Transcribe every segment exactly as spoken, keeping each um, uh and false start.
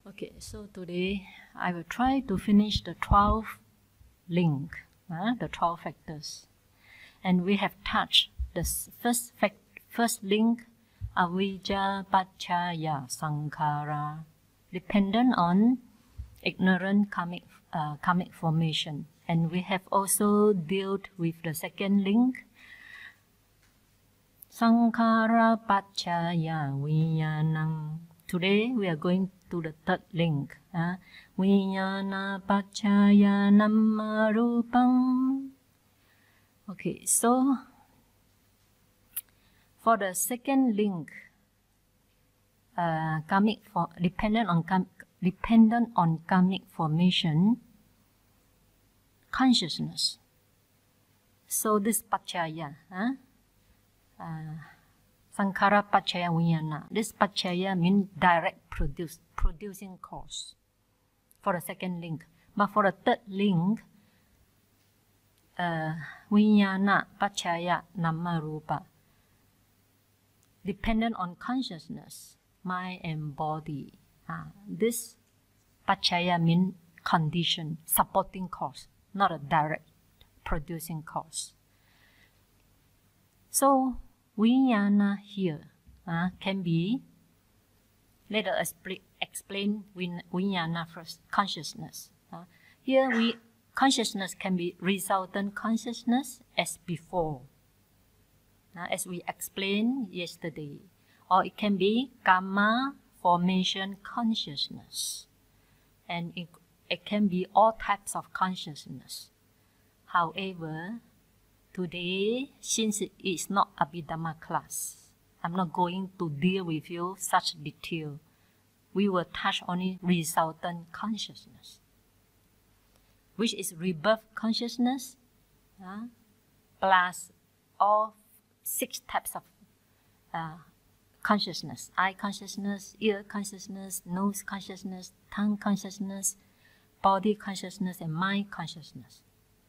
Okay, so today I will try to finish the twelve link, uh, the twelve factors. And we have touched the first fact, first link, avijja paccaya sankhara, dependent on ignorant karmic, uh, karmic formation. And we have also dealt with the second link, sankhara paccaya vijnanam. Today we are going to the third link, uh, vijnana paccaya namarupam. Okay, so for the second link, uh, karmic for dependent on dependent on karmic formation, consciousness. So this paccaya, uh, uh, sankhara paccaya vijnana. This paccaya means direct produce, producing cause for the second link. But for the third link, uh, vijnana paccaya namarupa, dependent on consciousness, mind and body. Uh, this paccaya means condition, supporting cause, not a direct producing cause. So vijnana here uh, can be, let us explain vijnana first, consciousness. Uh, here we consciousness can be resultant consciousness as before, uh, as we explained yesterday, or it can be karma formation consciousness, and it, it can be all types of consciousness. However, today, since it is not Abhidhamma class, I'm not going to deal with you such detail. We will touch only resultant consciousness, which is rebirth consciousness, uh, plus all six types of uh, consciousness: eye consciousness, ear consciousness, nose consciousness, tongue consciousness, body consciousness, and mind consciousness.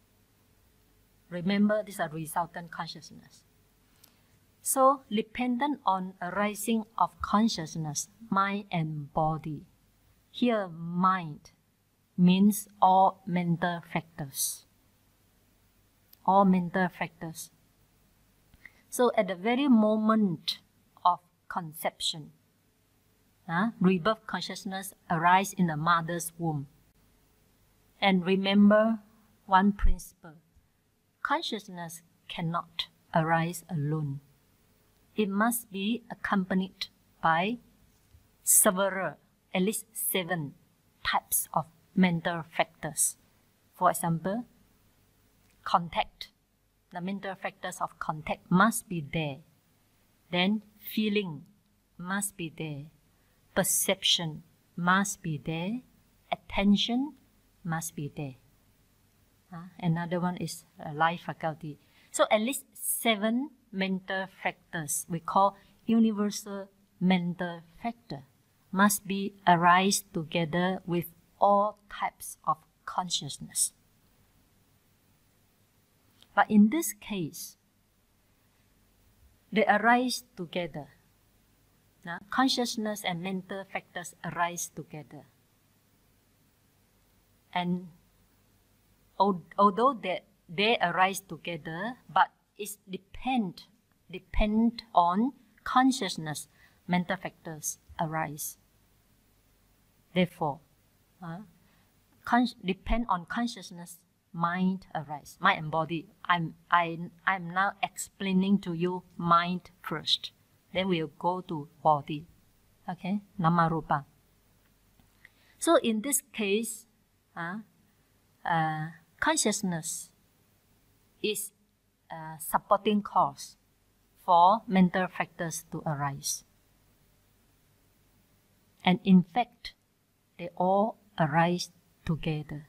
Remember, these are resultant consciousness. So, dependent on arising of consciousness, mind and body. Here, mind means all mental factors. All mental factors. So, at the very moment of conception, uh, rebirth consciousness arises in the mother's womb. And remember one principle. Consciousness cannot arise alone. It must be accompanied by several, at least seven types of mental factors. For example, contact. The mental factors of contact must be there. Then feeling must be there. Perception must be there. Attention must be there. Uh, another one is uh, life faculty. So at least seven mental factors we call universal mental factor must be arise together with all types of consciousness. But in this case, they arise together. Now, consciousness and mental factors arise together. And although they, they arise together, but it depend, depend on consciousness, mental factors arise. Therefore, uh, con- depend on consciousness, mind arise, mind and body. I'm, I, I'm now explaining to you mind first. Then we'll go to body. Okay, Namarupa. So in this case, uh, uh, consciousness is a supporting cause for mental factors to arise. And in fact, they all arise together.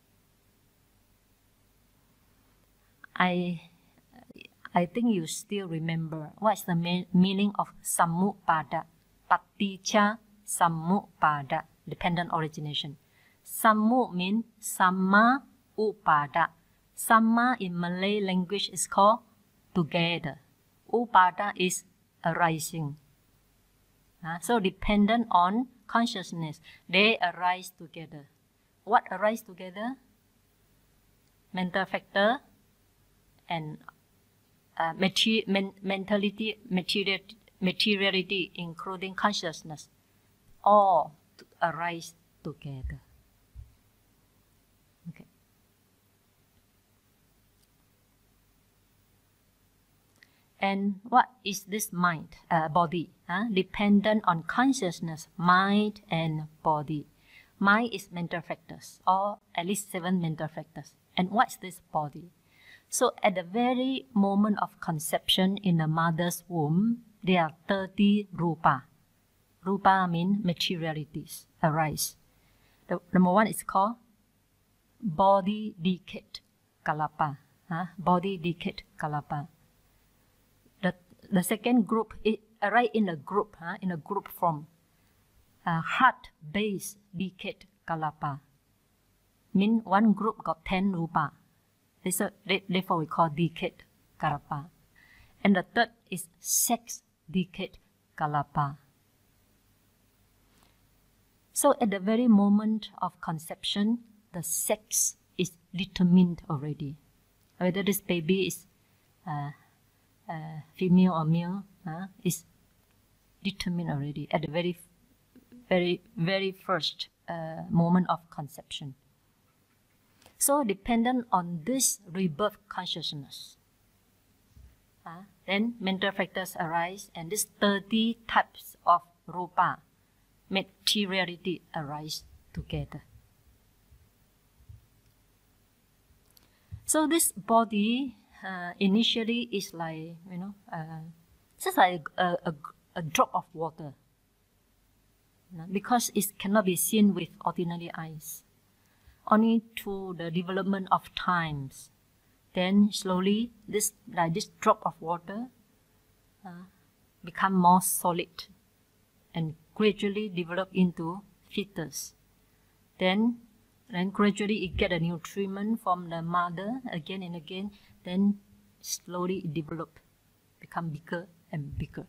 I, I think you still remember what's the me- meaning of sammupada, paticca sammupada, dependent origination. Sammu means samma upada. Samma in Malay language is called together. Upada is arising. Uh, so dependent on consciousness, they arise together. What arise together? Mental factor and uh, mater men mentality, material materiality, including consciousness, all arise together. Okay. And what is this mind, uh, body? Huh? Dependent on consciousness, mind and body. Mind is mental factors, or at least seven mental factors. And what's this body? So at the very moment of conception in the mother's womb, there are thirty rupa. Rupa means materialities arise. The number one is called body decade kalapa. Huh? Body decade kalapa. The, the second group, it arise in a group, huh? in a group form. Uh, heart base decade kalapa. Mean one group got ten rupa. So, therefore we call decade kalapa. And the third is sex decade kalapa. So at the very moment of conception, the sex is determined already. Whether this baby is uh, uh, female or male uh, is determined already at the very, very, very first uh, moment of conception. So dependent on this rebirth consciousness, uh, then mental factors arise, and these thirty types of rupa, materiality, arise together. So this body uh, initially is like, you know, uh, just like a, a, a drop of water, you know, because it cannot be seen with ordinary eyes. Only through the development of times, then slowly this like this drop of water uh, become more solid and gradually develop into fetus. Then, then gradually it get a nutriment from the mother again and again. Then slowly it develop, become bigger and bigger,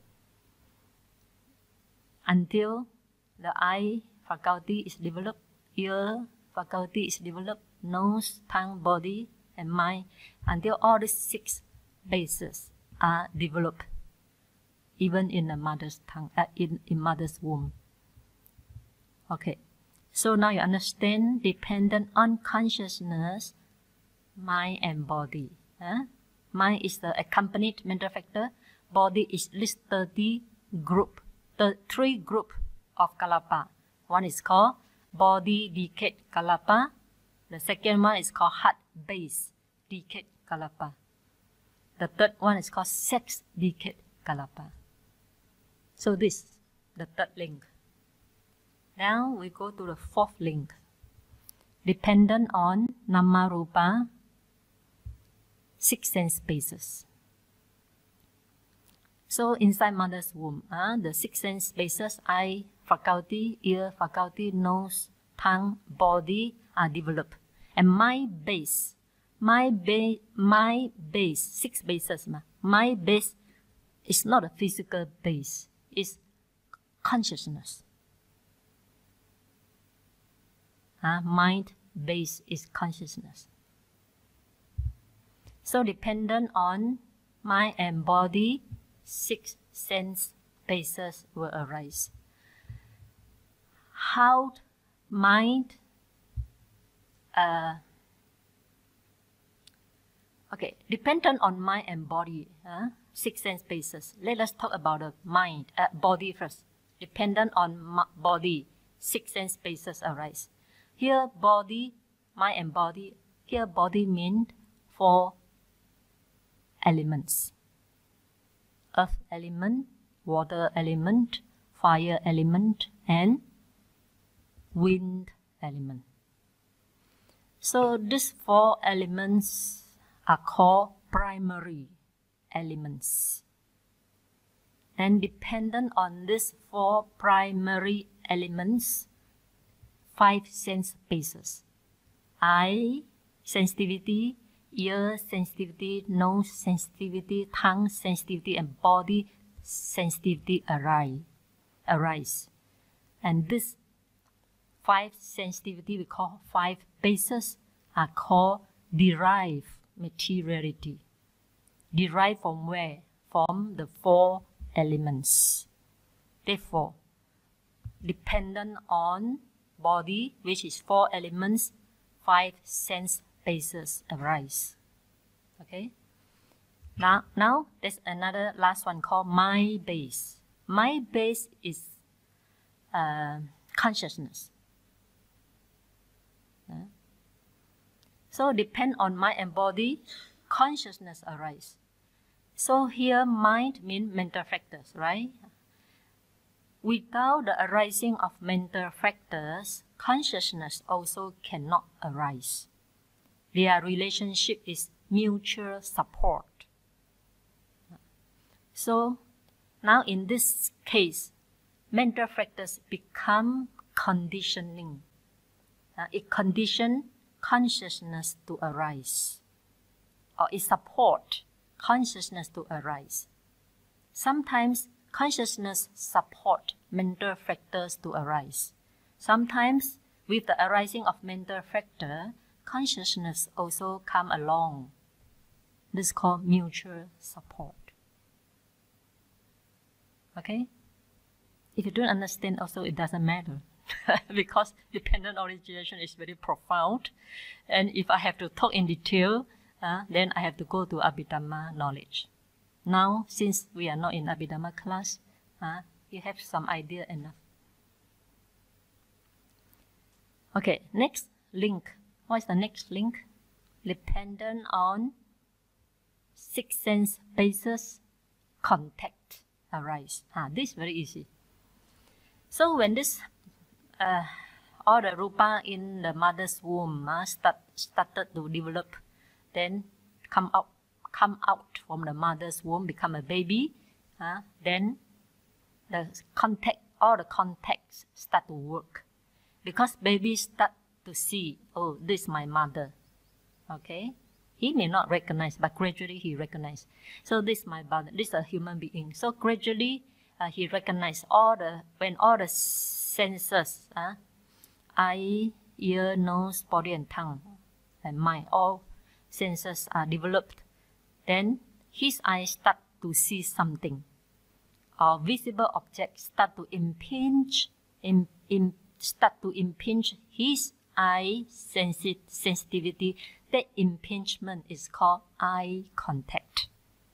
until the eye faculty is developed, ear faculty is developed, nose, tongue, body, and mind, until all these six bases are developed, even in the mother's tongue, uh, in, in mother's womb. Okay, so now you understand, dependent on consciousness, mind and body. Huh? Mind is the accompanied mental factor. Body is at least thirty group, the three group of kalapa. One is called body decade kalapa. The second one is called heart base decade kalapa. The third one is called sex decade kalapa. So this, the third link. Now we go to the fourth link. Dependent on nama rupa, six sense bases. So inside mother's womb, uh, the six sense bases, eye faculty, ear faculty, nose, tongue, body are developed. And my base, my base, my base, six bases, my base is not a physical base, it's consciousness. Uh, mind base is consciousness. So dependent on mind and body, six sense bases will arise. How mind, uh, okay, dependent on mind and body, uh, six sense bases. Let us talk about the mind, uh, body first. Dependent on body, six sense bases arise. Here body, mind and body, here body means four elements. Earth element, water element, fire element, and wind element. So these four elements are called primary elements. And dependent on these four primary elements, five sense bases. Eye sensitivity, ear sensitivity, nose sensitivity, tongue sensitivity, and body sensitivity arise. arise. And this five sensitivity we call five bases are called derived materiality. Derived from where? From the four elements. Therefore, dependent on body, which is four elements, five sense bases arise. Okay. Now, now there's another last one called mind base. Mind base is uh, consciousness. Uh, so depend on mind and body, consciousness arise. So here mind means mental factors, right? Without the arising of mental factors, consciousness also cannot arise. Their relationship is mutual support. So now in this case, mental factors become conditioning. Uh, it conditions consciousness to arise, or it supports consciousness to arise. Sometimes consciousness supports mental factors to arise. Sometimes with the arising of mental factor, consciousness also come along. This is called mutual support. Okay? If you don't understand also, it doesn't matter. Because dependent origination is very profound. And if I have to talk in detail, uh, then I have to go to Abhidhamma knowledge. Now, since we are not in Abhidhamma class, uh, you have some idea enough. Okay, next link. What is the next link? Dependent on six sense bases, contact arise. Ah, this is very easy. So when this, uh, all the rupa in the mother's womb uh, start, started to develop, then come out, come out from the mother's womb, become a baby, uh, then the contact, all the contacts start to work. Because baby start to see, oh, this is my mother. Okay? He may not recognize, but gradually he recognizes. So this is my mother, this is a human being. So gradually uh, he recognizes all the, when all the senses, uh, eye, ear, nose, body and tongue, and mind, all senses are developed, then his eyes start to see something. Or visible objects start to impinge, in, in, start to impinge his eye sensi sensitivity. That impingement is called eye contact.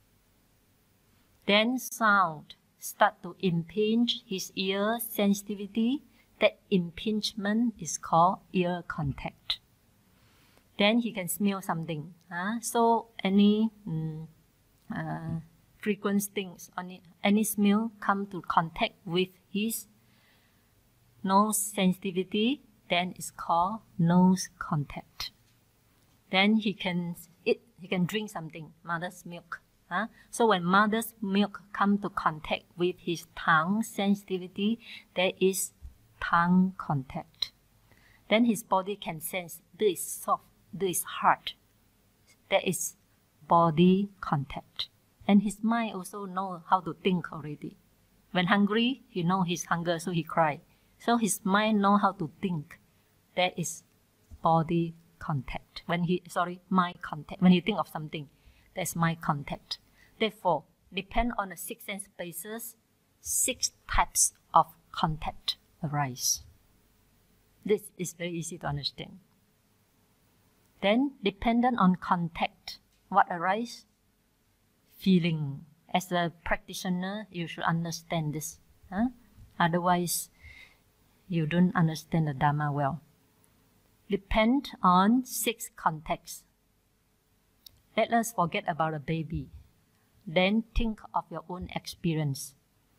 Then sound start to impinge his ear sensitivity. That impingement is called ear contact. Then he can smell something. Huh? So any mm, uh, frequent things, any, any smell come to contact with his nose sensitivity, then it's called nose contact. Then he can eat, he can drink something, mother's milk. Huh? So when mother's milk come to contact with his tongue sensitivity, there is tongue contact. Then his body can sense this is soft, this is hard. There is body contact. And his mind also know how to think already. When hungry, he know he's hunger, so he cry. So his mind know how to think. There is body contact. When he, sorry, mind contact. When he think of something, there's mind contact. Therefore, depend on the six sense bases, six types of contact arise. This is very easy to understand. Then, dependent on contact, what arise? Feeling. As a practitioner, you should understand this. Huh? Otherwise, you don't understand the Dhamma well. Depend on six contacts. Let us forget about a baby. Then think of your own experience.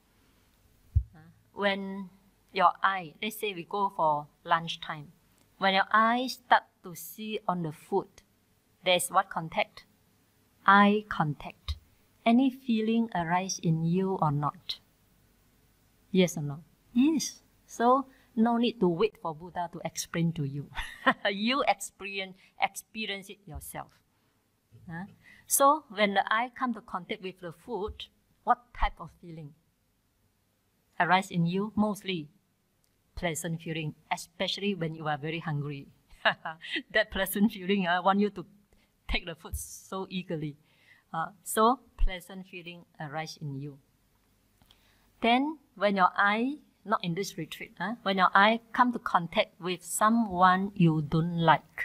When your eye, let's say we go for lunchtime. When your eyes start to see on the food, there's what contact? Eye contact. Any feeling arise in you or not? Yes or no? Yes. So no need to wait for Buddha to explain to you. You experience, experience it yourself. Huh? So when the eye come to contact with the food, what type of feeling arise in you? Mostly pleasant feeling, especially when you are very hungry. That pleasant feeling, I want you to take the food so eagerly. Uh, so pleasant feeling arise in you. Then when your eye, not in this retreat, huh? when your eye come to contact with someone you don't like,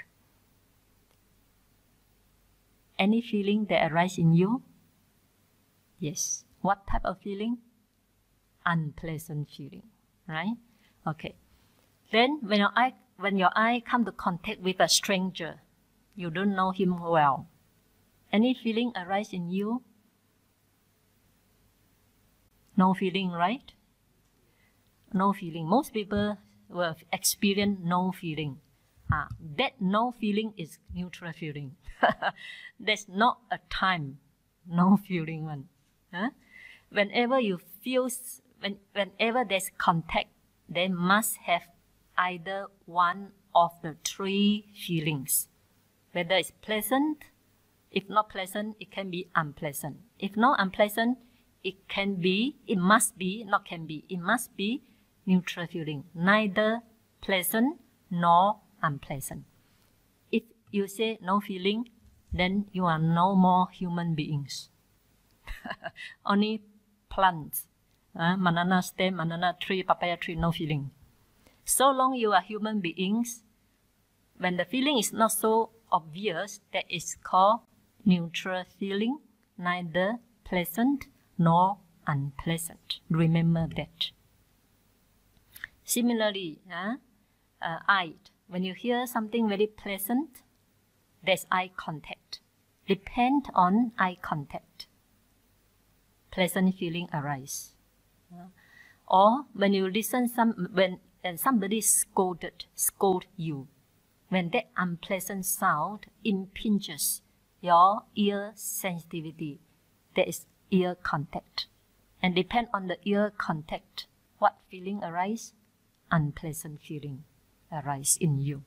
any feeling that arise in you? Yes. What type of feeling? Unpleasant feeling, right? Okay. Then when your eye when your eye come to contact with a stranger, you don't know him well, any feeling arise in you? No feeling, right? No feeling. Most people will experience no feeling. Ah, that no feeling is neutral feeling. There's not a time no feeling one. Huh? Whenever you feel, when, whenever there's contact, there must have either one of the three feelings. Whether it's pleasant, if not pleasant, it can be unpleasant. If not unpleasant, it can be, it must be, not can be, it must be neutral feeling, neither pleasant nor unpleasant. If you say no feeling, then you are no more human beings. Only plants, uh, banana stem, banana tree, papaya tree, no feeling. So long you are human beings, when the feeling is not so obvious, that is called neutral feeling, neither pleasant nor unpleasant. Remember that. Similarly, uh, uh, eye. When you hear something very pleasant, there's eye contact. Depend on eye contact. Pleasant feeling arise. Uh, or when you listen some when and somebody scolded, scold you, when that unpleasant sound impinges your ear sensitivity, there is ear contact. And depend on the ear contact, what feeling arise? Unpleasant feeling arise in you.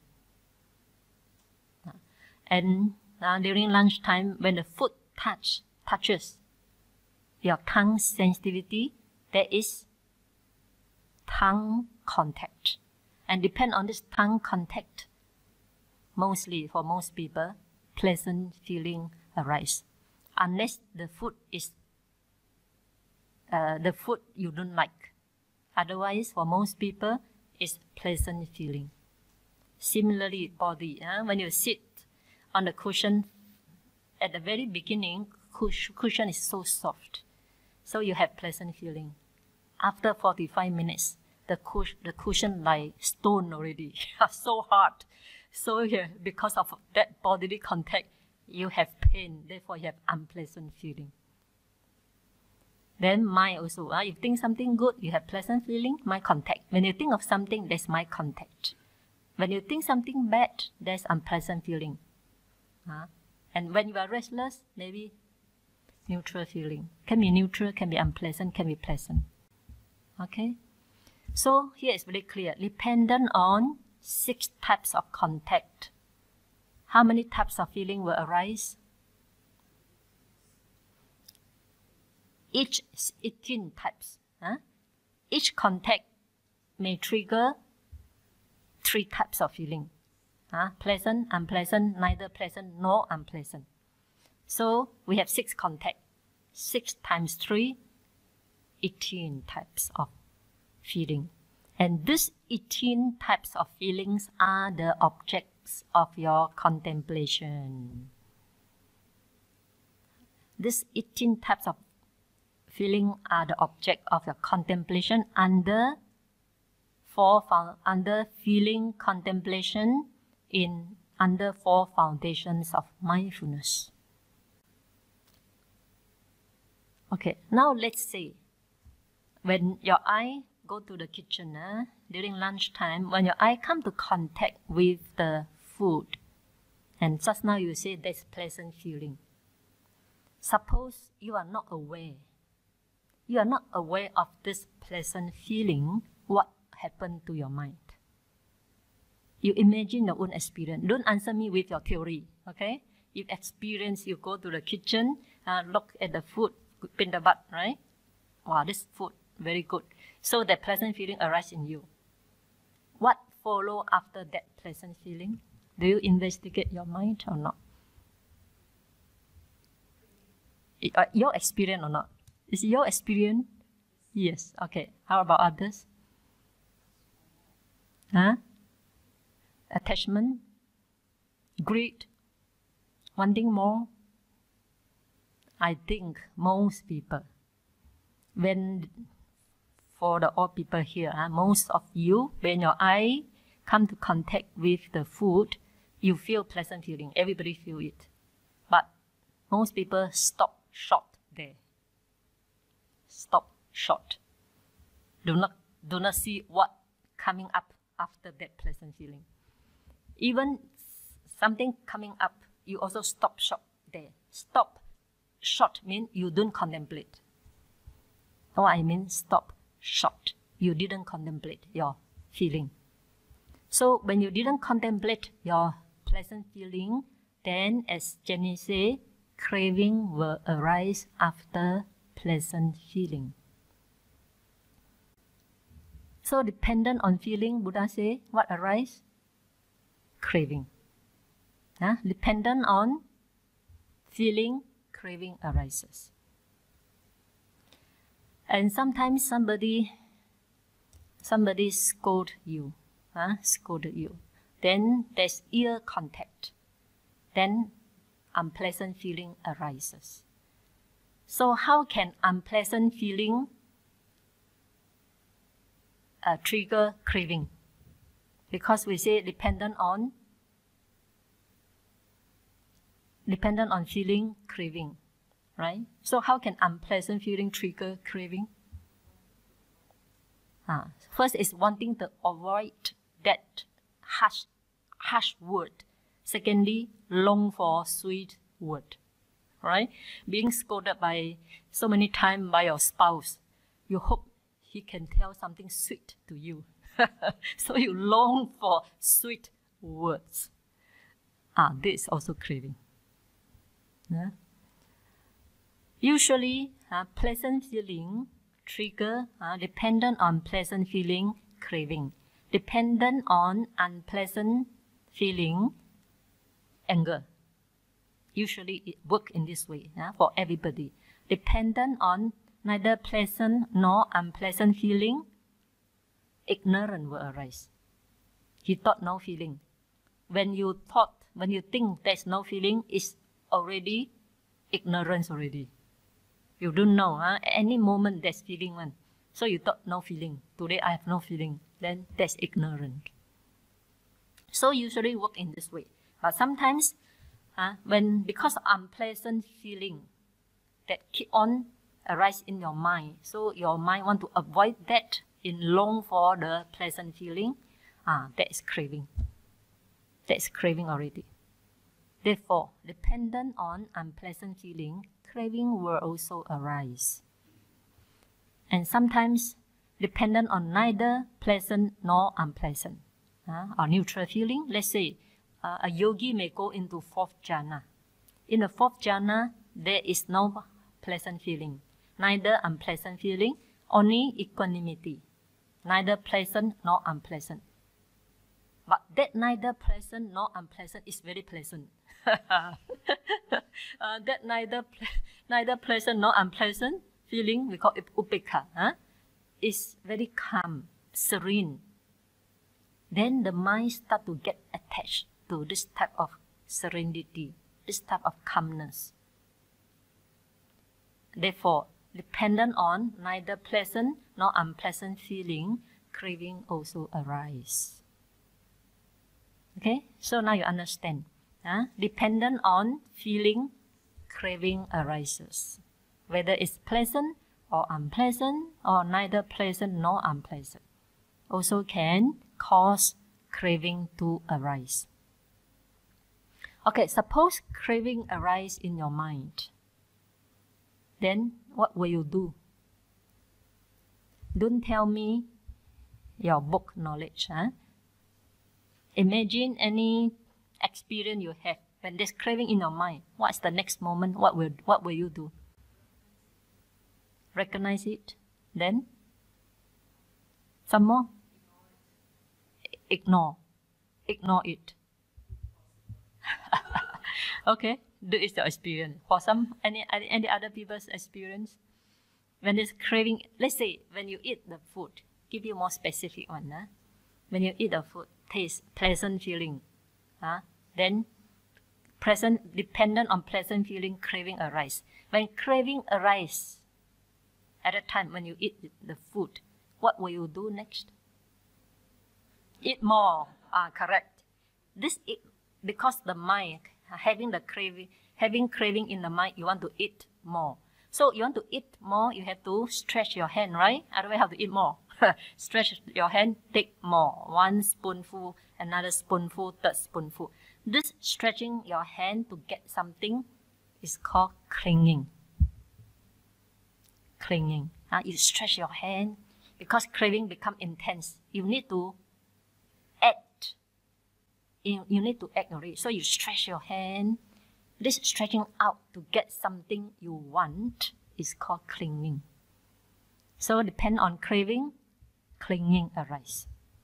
And uh, during lunchtime, when the food touch touches your tongue sensitivity, there is tongue contact. And depend on this tongue contact, mostly for most people, pleasant feeling arise. Unless the food is uh, the food you don't like. Otherwise, for most people, it's pleasant feeling. Similarly, body. Uh, when you sit on the cushion, at the very beginning, cushion is so soft. So you have pleasant feeling. After forty-five minutes, the cushion, the cushion like stone already, so hard. So yeah, because of that bodily contact, you have pain. Therefore, you have unpleasant feeling. Then mind also. Uh, you think something good, you have pleasant feeling, mind contact. When you think of something, there's mind contact. When you think something bad, there's unpleasant feeling. Uh, and when you are restless, maybe neutral feeling. Can be neutral, can be unpleasant, can be pleasant. Okay? So here is very clear. Dependent on six types of contact. How many types of feeling will arise? Each is eighteen types. Huh? Each contact may trigger three types of feeling. Huh? Pleasant, unpleasant, neither pleasant nor unpleasant. So we have six contacts. Six times three, eighteen types of feeling. And these eighteen types of feelings are the objects of your contemplation. These eighteen types of feeling are the object of your contemplation under four under feeling contemplation in under four foundations of mindfulness. Okay, now let's say when your eye go to the kitchen uh, during lunchtime, when your eye come to contact with the food, and just now you say there's pleasant feeling. Suppose you are not aware. You are not aware of this pleasant feeling, what happened to your mind? You imagine your own experience. Don't answer me with your theory, okay? If experience, you go to the kitchen, uh, look at the food, pin the butt, right? Wow, this food, very good. So that pleasant feeling arises in you. what follow after that pleasant feeling? Do you investigate your mind or not? Uh, your experience or not? Is it your experience? Yes. Okay. How about others? Huh? Attachment, greed, wanting more. I think most people, when for the all people here, huh, most of you, when your eye come to contact with the food, you feel pleasant feeling. Everybody feel it, but most people stop short there. Stop short. Do not do not see what coming up after that pleasant feeling. Even something coming up, you also stop short there. Stop short means you don't contemplate. What I mean, stop short. You didn't contemplate your feeling. So when you didn't contemplate your pleasant feeling, then as Jenny said, craving will arise after pleasant feeling. So dependent on feeling, Buddha say, what arise? Craving. Huh? Dependent on feeling, craving arises. And sometimes somebody, somebody scold you, huh? scolded you. Then there's ear contact. Then unpleasant feeling arises. So how can unpleasant feeling uh, trigger craving? Because we say dependent on dependent on feeling, craving, right? So how can unpleasant feeling trigger craving? Ah, first is wanting to avoid that harsh, harsh word. Secondly, long for sweet word, right? Being scolded by so many times by your spouse, you hope he can tell something sweet to you. So you long for sweet words. Ah, this is also craving. Yeah. Usually, uh, pleasant feeling trigger uh, dependent on pleasant feeling craving. Dependent on unpleasant feeling anger. Usually it works in this way yeah, for everybody. Dependent on neither pleasant nor unpleasant feeling, ignorance will arise. You thought no feeling. When you thought, when you think there's no feeling, it's already ignorance already. You don't know. Huh? At any moment there's feeling one. So you thought no feeling. Today I have no feeling. Then that's ignorant. So usually work in this way. But sometimes, uh, when because of unpleasant feeling that keep on arise in your mind, so your mind want to avoid that in long for the pleasant feeling, ah, that is craving. That is craving already. Therefore, dependent on unpleasant feeling, craving will also arise. And sometimes dependent on neither pleasant nor unpleasant, uh, or neutral feeling. Let's say uh, a yogi may go into fourth jhana. In the fourth jhana, there is no pleasant feeling, neither unpleasant feeling, only equanimity, neither pleasant nor unpleasant. But that neither pleasant nor unpleasant is very pleasant. uh, that neither ple neither pleasant nor unpleasant feeling, we call it upekkha, huh? is very calm, serene. Then the mind start to get attached to this type of serenity, this type of calmness. Therefore, dependent on neither pleasant nor unpleasant feeling, craving also arise. Okay, so now you understand. Huh? Dependent on feeling, craving arises. Whether it's pleasant or unpleasant, or neither pleasant nor unpleasant, also can cause craving to arise. Okay, suppose craving arise in your mind. Then what will you do? Don't tell me your book knowledge. Huh? Imagine any experience you have when there's craving in your mind. What's the next moment? What will what will you do? Recognize it. Then some more. ignore. Ignore it. Okay, this is your experience. For some, any, any other people's experience? When it's craving, let's say when you eat the food, give you more specific one. Huh? When you eat the food, taste, pleasant feeling. Huh? Then, present, dependent on pleasant feeling, craving arise. When craving arise, at the time when you eat the food, what will you do next? Eat more. Ah, correct. This is because the mind having the craving, having craving in the mind, you want to eat more. So you want to eat more, you have to stretch your hand, right? Otherwise, you have to eat more. Stretch your hand, take more. One spoonful, another spoonful, third spoonful. This stretching your hand to get something is called clinging. Clinging. Uh, you stretch your hand because craving become intense. You need to act. You, you need to act already. So you stretch your hand. This stretching out to get something you want is called clinging. So depend on craving, clinging arise.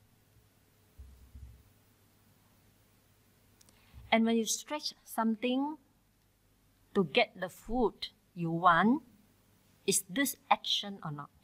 And when you stretch something to get the food you want, is this action or not?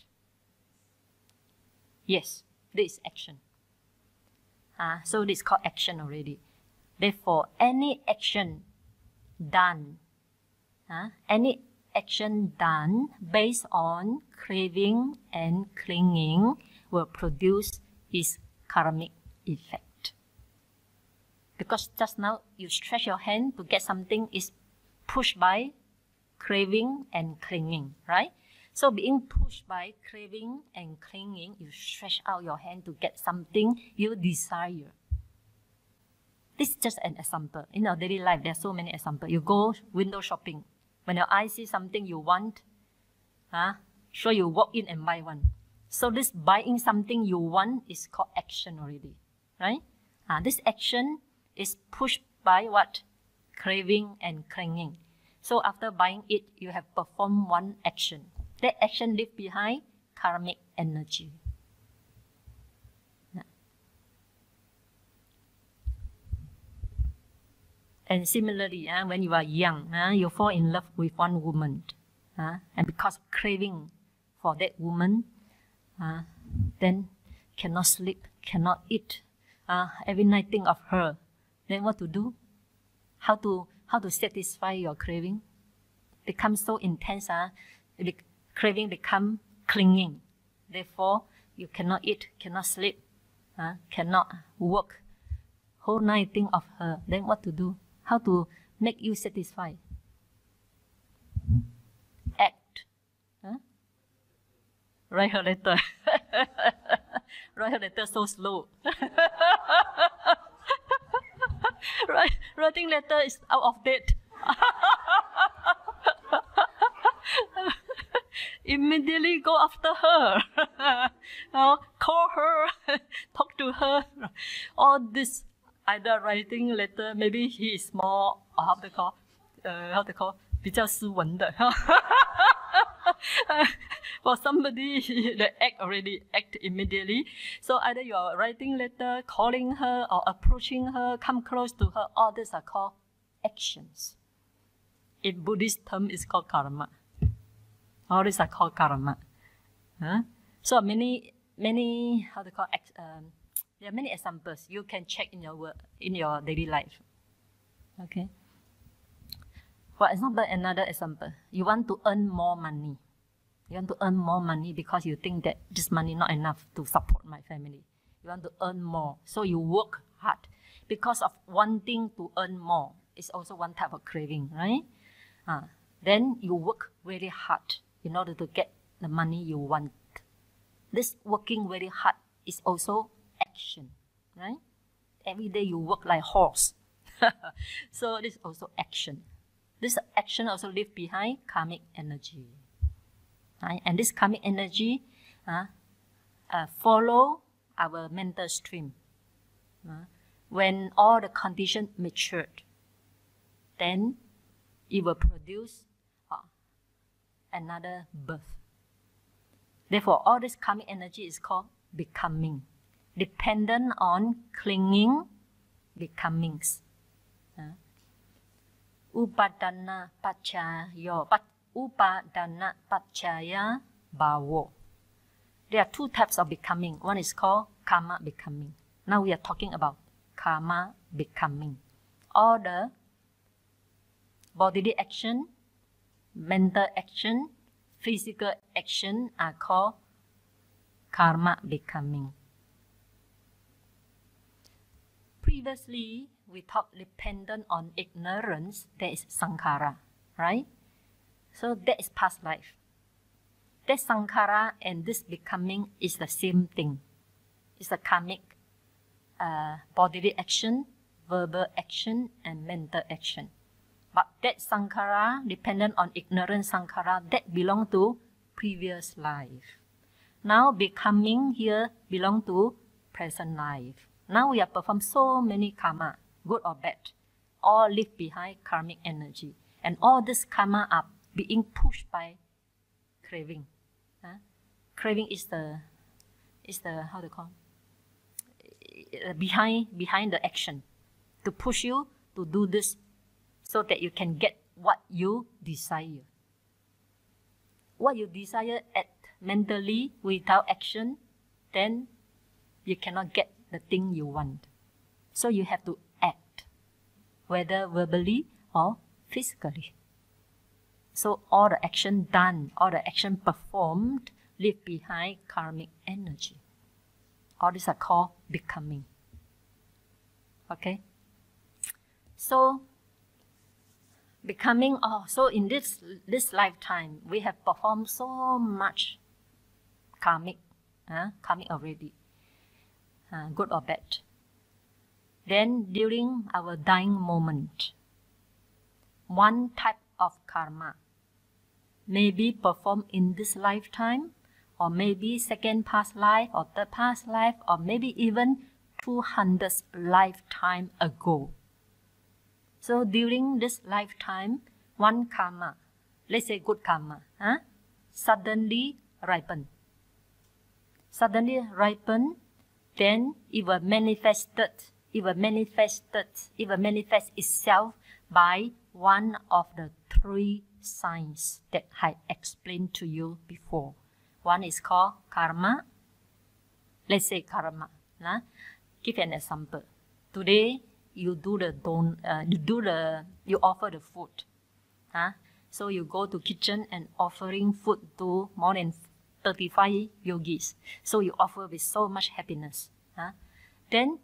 Yes, this is action. Uh, so this is called action already. Therefore, any action done, uh, any action done based on craving and clinging will produce its karmic effect. Because just now you stretch your hand to get something is pushed by craving and clinging, right? So being pushed by craving and clinging, you stretch out your hand to get something you desire. This is just an example. In our daily life, there are so many examples. You go window shopping. When your eye sees something you want, huh, so you walk in and buy one. So this buying something you want is called action already, right? Uh, this action is pushed by what? Craving and clinging. So after buying it, you have performed one action. That action leaves behind karmic energy. And similarly, uh, when you are young, uh, you fall in love with one woman. Uh, and because of craving for that woman, uh, then cannot sleep, cannot eat. Uh, every night think of her. Then what to do? How to how to satisfy your craving? Becomes so intense. Uh, the craving become clinging. Therefore, you cannot eat, cannot sleep, uh, cannot work. Whole night think of her. Then what to do? How to make you satisfied? Act. Huh? Write her letter. Write her letter so slow. Write, writing letter is out of date. Immediately go after her. uh, call her. Talk to her. All this. Either writing letter, maybe he is more, or how to call, uh, how to call, 比较斯文的. For somebody, they act already, act immediately. So either you are writing letter, calling her, or approaching her, come close to her. All these are called actions. In Buddhist term, it's called karma. All these are called karma. Huh? So many, many, how to call, um, there are many examples you can check in your work, in your daily life. Okay. For example, another example. You want to earn more money. You want to earn more money because you think that this money not enough to support my family. You want to earn more. So you work hard. Because of wanting to earn more, it's also one type of craving, right? Uh, then you work very hard in order to get the money you want. This working very hard is also action, right? Every day you work like horse. So this is also action. This action also leaves behind karmic energy. Right? And this karmic energy uh, uh, follow our mental stream. Uh, when all the conditions matured, then it will produce uh, another birth. Therefore, all this karmic energy is called becoming. dependent on clinging becomings. Uh, Upadana Pachaya, but Upadana Pachaya Bhavo. There are two types of becoming. One is called karma becoming. Now we are talking about karma becoming. All the bodily action, mental action, physical action are called karma becoming. Previously, we talked dependent on ignorance, that is sankhara, right? So that is past life. That sankhara and this becoming is the same thing. It's a karmic uh, bodily action, verbal action, and mental action. But that sankhara, dependent on ignorance sankhara, that belong to previous life. Now becoming here belong to present life. Now we have performed so many karma, good or bad, all leave behind karmic energy. And all this karma are being pushed by craving. Huh? Craving is the, is the, how to call it? Behind, behind the action. To push you to do this so that you can get what you desire. What you desire at mentally without action, then you cannot get the thing you want. So you have to act, whether verbally or physically. So all the action done, all the action performed, leave behind karmic energy. All these are called becoming. Okay? So, becoming, oh, so in this, this lifetime, we have performed so much karmic, uh, karmic already, uh, good or bad. Then during our dying moment, one type of karma may be performed in this lifetime, or maybe second past life, or third past life, or maybe even two hundred lifetime ago. So during this lifetime, one karma, let's say good karma, huh, suddenly ripen. Suddenly ripen, then it will manifested, it will manifested, it will manifest itself by one of the three signs that I explained to you before. One is called karma. Let's say karma. Huh? Give an example. Today, you do the don, uh, you do the, you offer the food. Huh? So you go to kitchen and offering food to more than thirty-five yogis. So you offer with so much happiness. Huh? Then,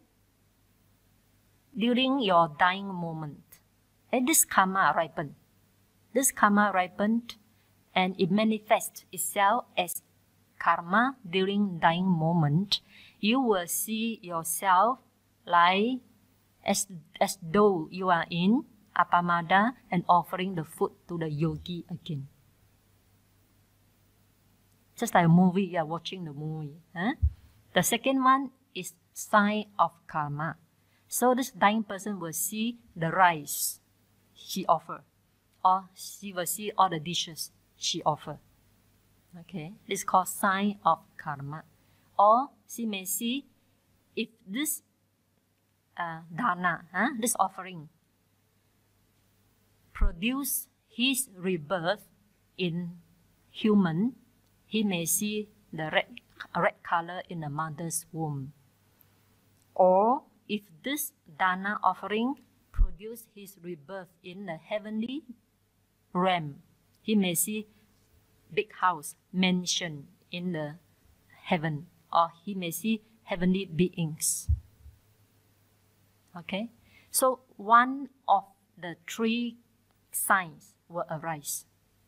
during your dying moment, and this karma ripened. This karma ripened and it manifests itself as karma during dying moment. You will see yourself like as, as though you are in Appamada and offering the food to the yogi again. Just like a movie, you are watching the movie. Huh? The second one is sign of karma. So this dying person will see the rice she offer, or she will see all the dishes she offer. Okay, this is called sign of karma. Or she may see if this uh, dana, huh, this offering, produce his rebirth in human, he may see the red, red color in the mother's womb. Or if this dana offering produce his rebirth in the heavenly realm, he may see big house, mansion in the heaven, or he may see heavenly beings. Okay, so one of the three signs will arise.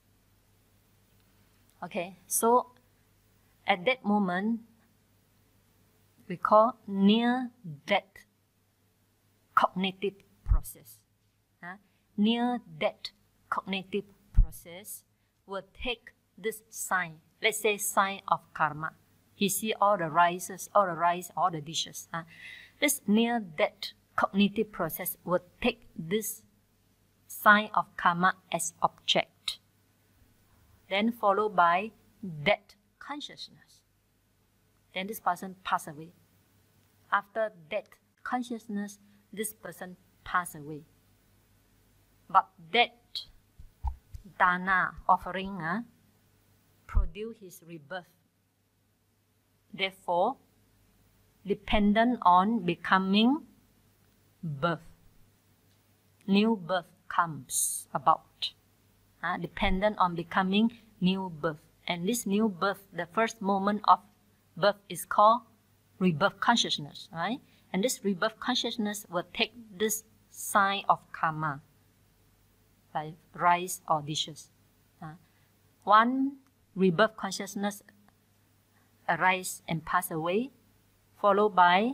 Okay, so at that moment, we call near-death cognitive process. Huh? Near-death cognitive process will take this sign, let's say sign of karma. He see all the rices, all the rice, all the dishes. Huh? This near-death cognitive process will take this sign of karma as object. Then followed by death consciousness. Then this person pass away. after death consciousness, this person passed away. But that dana offering uh, produce his rebirth. Therefore, dependent on becoming birth. New birth comes about. Uh, dependent on becoming new birth. And this new birth, the first moment of birth is called rebirth consciousness, right? And this rebirth consciousness will take this sign of karma, like rice or dishes. Uh, one rebirth consciousness arise and pass away, followed by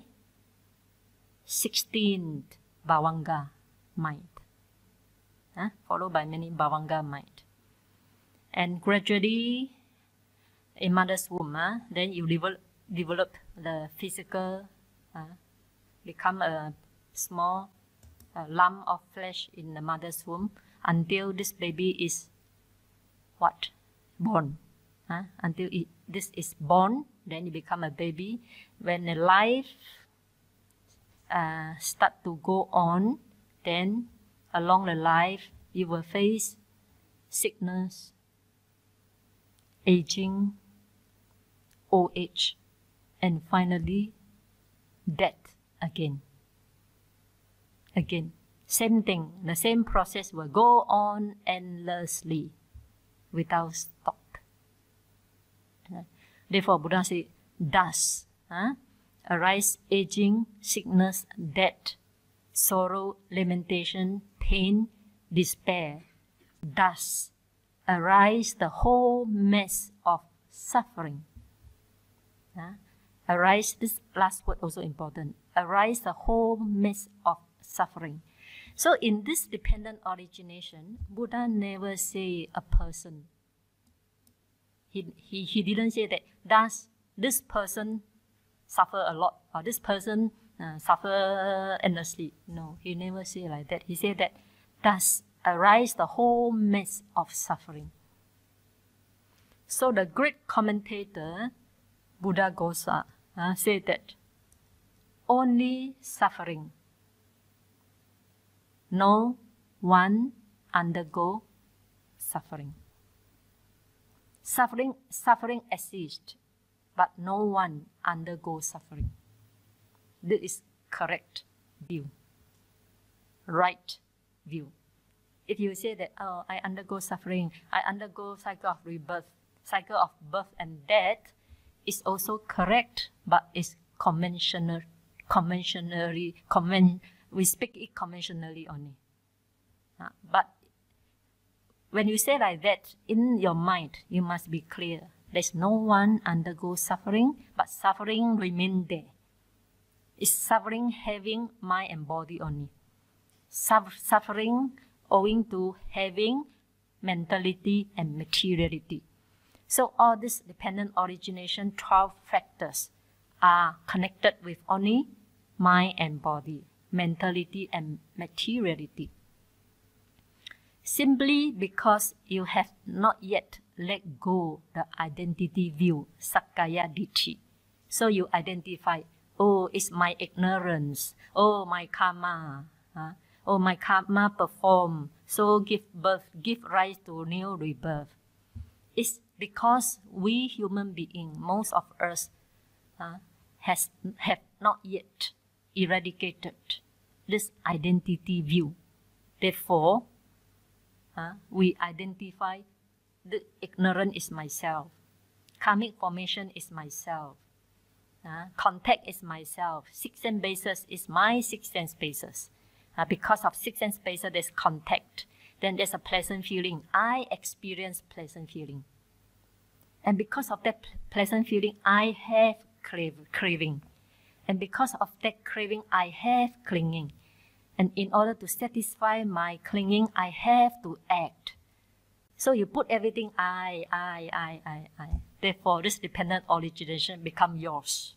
sixteen bhavanga mind, uh, followed by many bhavanga mind. And gradually, in mother's womb, uh, then you develop, develop the physical, uh, become a small uh, lump of flesh in the mother's womb until this baby is what? Born. Uh, until it, this is born, then you become a baby. When the life uh, start to go on, then along the life you will face sickness, aging, old age, and finally death again. Again, same thing, the same process will go on endlessly without stop. Therefore, Buddha said, thus huh, arise aging, sickness, death, sorrow, lamentation, pain, despair. Thus arise the whole mass of suffering. Huh? Arise, this last word also important. Arise the whole mass of suffering. So in this dependent origination, Buddha never say a person. He, he, he didn't say that, does this person suffer a lot, or this person uh, suffer endlessly. No, he never say like that. He said that, does arise the whole mass of suffering. So the great commentator, Buddhaghosa, uh, said that, only suffering. No one undergo suffering. Suffering, suffering exists, but no one undergoes suffering. This is correct view, right view. If you say that, oh, I undergo suffering, I undergo cycle of rebirth, cycle of birth and death, is also correct, but it's conventional, conventionally, conven, we speak it conventionally only. Uh, but when you say like that, in your mind, you must be clear. There's no one undergoes suffering, but suffering remains there. It's suffering having mind and body only. Suf- suffering owing to having mentality and materiality. So all this dependent origination, twelve factors, are connected with only mind and body, mentality and materiality. Simply because you have not yet let go the identity view, Sakkaya Ditthi. So you identify, oh, it's my ignorance, oh, my karma, huh? Oh, my karma perform, so give birth, give rise to new rebirth. It's because we human beings, most of us, uh, has have not yet eradicated this identity view. Therefore, uh, we identify the ignorant is myself, karmic formation is myself, uh, contact is myself, six sense basis is my six sense basis. Uh, because of six sense basis, there's contact. Then there's a pleasant feeling. I experience pleasant feeling. And because of that pleasant feeling, I have crave, craving. And because of that craving, I have clinging. And in order to satisfy my clinging, I have to act. So you put everything I, I, I, I, I. Therefore, this dependent origination become yours.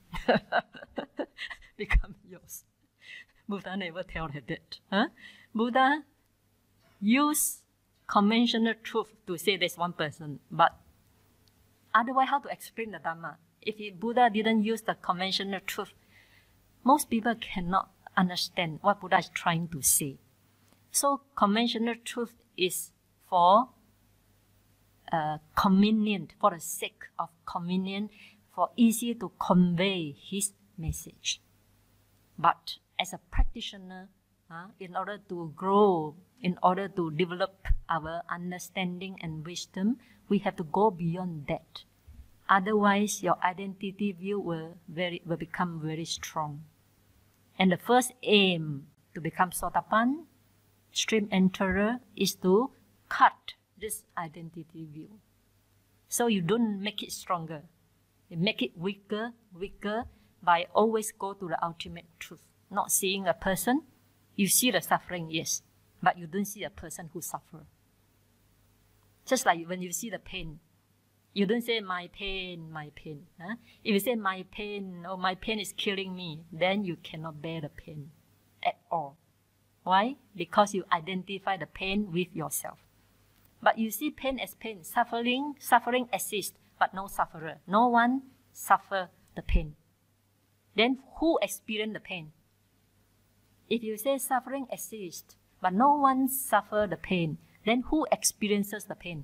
Become yours. Buddha never tell like that. Huh? Buddha use conventional truth to say there's one person, but otherwise how to explain the Dhamma? If he, Buddha didn't use the conventional truth, most people cannot understand what Buddha is trying to say. So conventional truth is for uh, convenient, for the sake of convenient, for easy to convey his message. But as a practitioner, uh, in order to grow, in order to develop our understanding and wisdom, we have to go beyond that. Otherwise, your identity view will, very, will become very strong. And the first aim to become Sotapan, stream enterer, is to cut this identity view. So you don't make it stronger. You make it weaker, weaker, by always go to the ultimate truth. Not seeing a person, you see the suffering, yes, but you don't see a person who suffers. Just like when you see the pain, you don't say, my pain, my pain. Huh? If you say, my pain, or my pain is killing me, then you cannot bear the pain at all. Why? Because you identify the pain with yourself. But you see pain as pain. Suffering, suffering exists, but no sufferer. No one suffers the pain. Then who experiences the pain? If you say suffering exists, but no one suffers the pain, then who experiences the pain?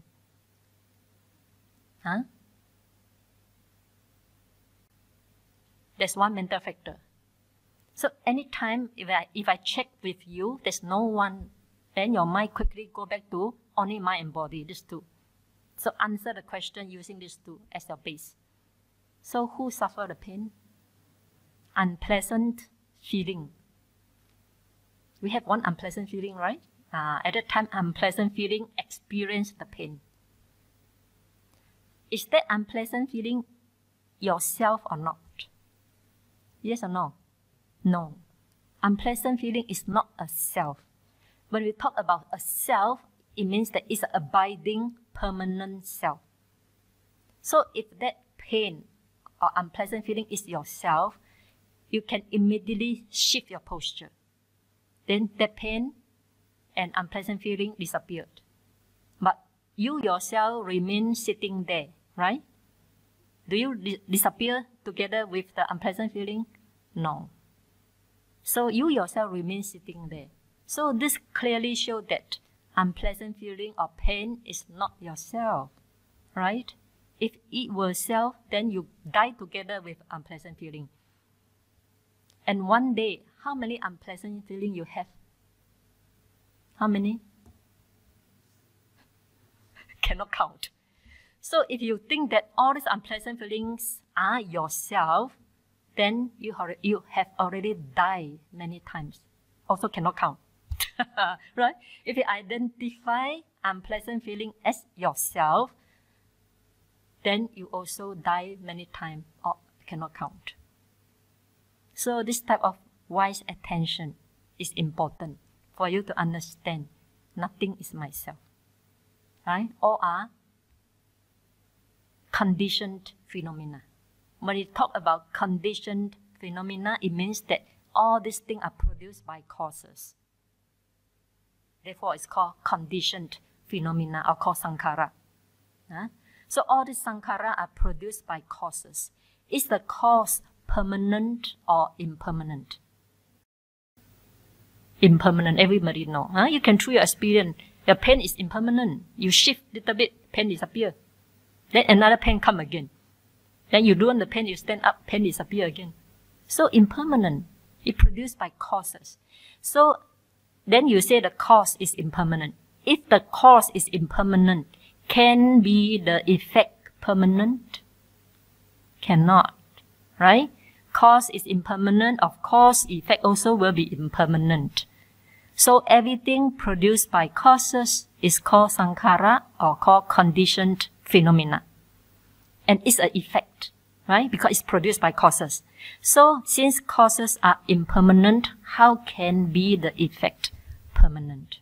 Huh? There's one mental factor. So anytime if I, if I check with you, there's no one, then your mind quickly go back to only mind and body, these two. So answer the question using these two as your base. So who suffer the pain? Unpleasant feeling. We have one unpleasant feeling, right? Uh, at that time, unpleasant feeling experience the pain. Is that unpleasant feeling yourself or not? Yes or no? No. Unpleasant feeling is not a self. When we talk about a self, it means that it's an abiding, permanent self. So if that pain or unpleasant feeling is yourself, you can immediately shift your posture. Then that pain and unpleasant feeling disappeared. But you yourself remain sitting there, right? Do you di- disappear together with the unpleasant feeling? No. So you yourself remain sitting there. So this clearly shows that unpleasant feeling or pain is not yourself, right? If it were self, then you die together with unpleasant feeling. And one day, how many unpleasant feelings you have? How many? Cannot count. So if you think that all these unpleasant feelings are yourself, then you, you have already died many times. Also cannot count. Right? If you identify unpleasant feeling as yourself, then you also die many times or cannot count. So this type of wise attention is important for you to understand nothing is myself. Right? All are conditioned phenomena. When you talk about conditioned phenomena, it means that all these things are produced by causes. Therefore, it's called conditioned phenomena or called sankhara. Huh? So all these sankhara are produced by causes. Is the cause permanent or impermanent? Impermanent, everybody know. Huh? You can through your experience, your pain is impermanent. You shift a little bit, pain disappear. Then another pain come again. Then you do on the pain, you stand up, pain disappear again. So impermanent, it produced by causes. So then you say the cause is impermanent. If the cause is impermanent, can be the effect permanent? Cannot, right? Cause is impermanent, of course, effect also will be impermanent. So everything produced by causes is called sankhara or called conditioned phenomena. And it's an effect, right? Because it's produced by causes. So since causes are impermanent, how can be the effect permanent?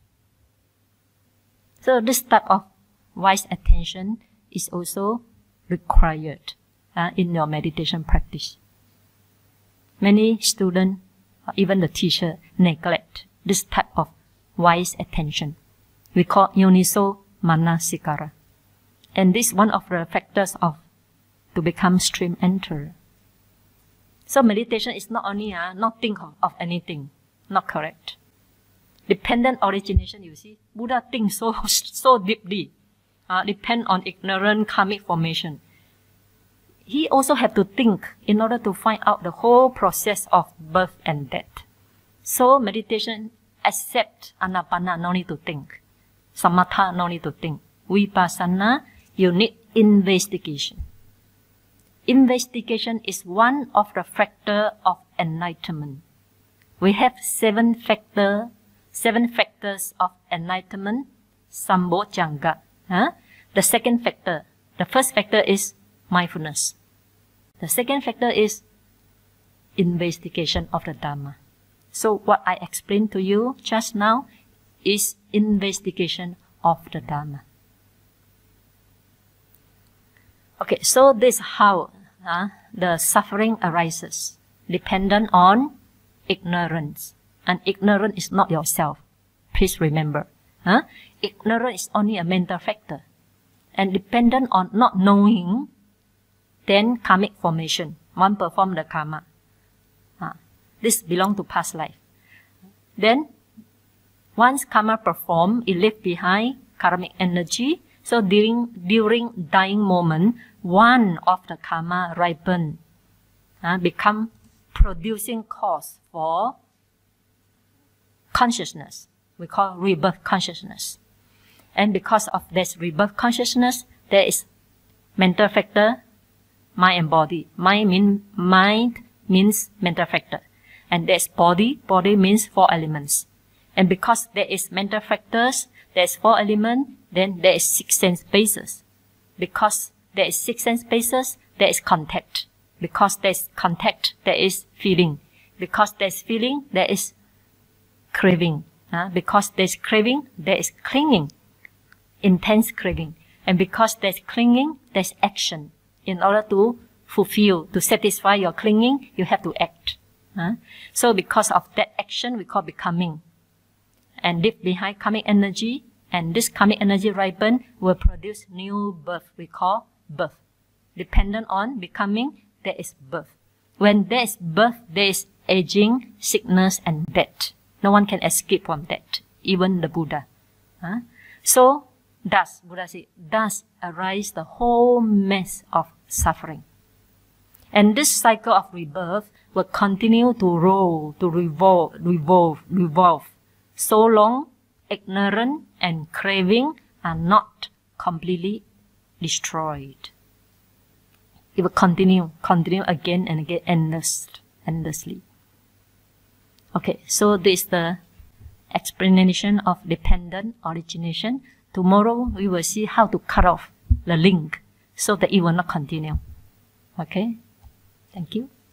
So this type of wise attention is also required uh, in your meditation practice. Many students, or even the teacher, neglect this type of wise attention. We call yoniso manasikara. And this is one of the factors of to become stream enterer. So meditation is not only uh, not think of, of anything, not correct. Dependent origination, you see, Buddha thinks so so deeply, uh, depend on ignorant karmic formation. He also had to think in order to find out the whole process of birth and death. So meditation accept anapana, no need to think. Samatha, no need to think. Vipassana, you need investigation. Investigation is one of the factors of enlightenment. We have seven factors, seven factors of enlightenment, Sambojjhanga. Huh? The second factor, the first factor is mindfulness. The second factor is investigation of the Dhamma. So what I explained to you just now is investigation of the Dhamma. Okay, so this is how uh, the suffering arises, dependent on ignorance. And ignorance is not yourself. Please remember. Huh? Ignorance is only a mental factor. And dependent on not knowing, then karmic formation. One perform the karma. Uh, this belongs to past life. Then, once karma performed, it leaves behind karmic energy. So during, during dying moment, one of the karma ripen, uh, become producing cause for consciousness. We call rebirth consciousness. And because of this rebirth consciousness, there is mental factor, mind and body. Mind, mean, mind means mental factor. And there's body, body means four elements. And because there is mental factors, there's four elements, then there is six sense bases. Because there is six sense bases, there is contact. Because there is contact, there is feeling. Because there is feeling, there is craving. Uh, because there is craving, there is clinging. Intense craving. And because there is clinging, there is action. In order to fulfill, to satisfy your clinging, you have to act. Uh, so because of that action, we call becoming. And leave behind karmic energy, and this karmic energy ripen will produce new birth. We call birth. Dependent on becoming, there is birth. When there is birth, there is aging, sickness, and death. No one can escape from that, even the Buddha. Huh? So, thus, Buddha said, thus arise the whole mass of suffering. And this cycle of rebirth will continue to roll, to revolve, revolve, revolve. So long, ignorance and craving are not completely destroyed. It will continue, continue again and again, endless, endlessly. Okay, so this is the explanation of dependent origination. Tomorrow we will see how to cut off the link so that it will not continue. Okay, thank you.